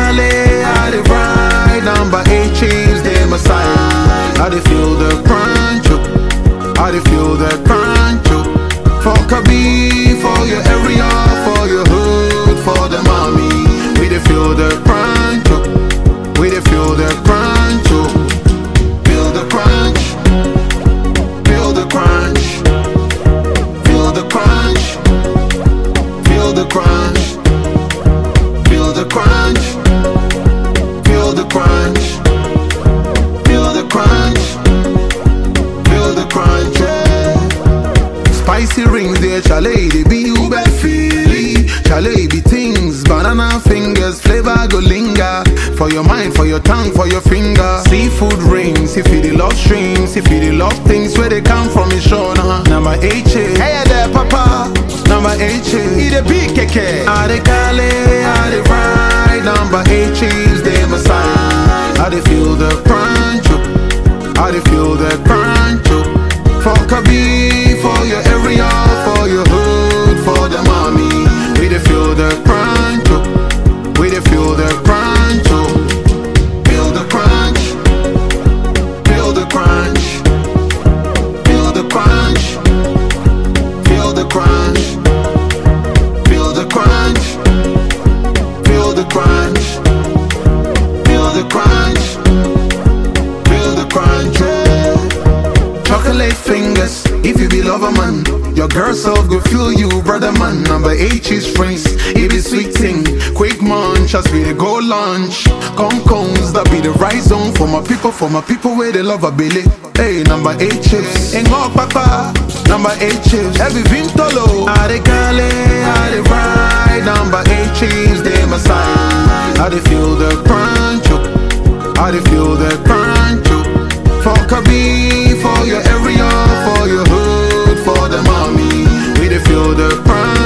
Cali, I dey ride. Number 8 chiefs, they my side. I dey feel the crunch, I dey feel the crunch. For Kabi, for your area, for your hood, for the mommy. We dey feel the crunch, we dey feel the crunch. Feel the crunch, feel the crunch, feel the crunch, feel the crunch, feel the crunch, feel the crunch, feel the crunch, feel the crunch. Spicy rings there, Charlie, they be Uber Philly. Charlie be things, banana fingers, flavor go linger. For your mind, for your tongue, for your finger. Seafood rings, if you the love streams, if you the love things where they come from, it's sure, nah. Number 8 chick, hey there, papa. Number 8 chick, eat a big keke. I dey Cali, I dey ride. Number 8 chicks, they my side. I dey feel the crunch, I dey feel the crunch. For Kabi, for your area, for your hood, for the mommy. We dey feel the crunch, we dey feel the crunch. Feel the crunch, feel the crunch, feel the crunch, feel the crunch, feel the crunch, feel the crunch, feel the crunch, feel the crunch. Chocolate fingers, if you be lover man, your girl self go feel you, brother man. Number 8 is friends, it be sweet thing. Quick munch, as we dey go lunch. Concones, that be the right zone for my people where they love a Billy. Hey, number 8 chips, Engo Papa. Number 8 chips, every Vintolo. I dey Cali, I dey ride. Number 8 chips, they my side. I dey feel the crunch, I dey feel the crunch. For Kabi, for your area, for your hood, for the mommy. We dey feel the crunch.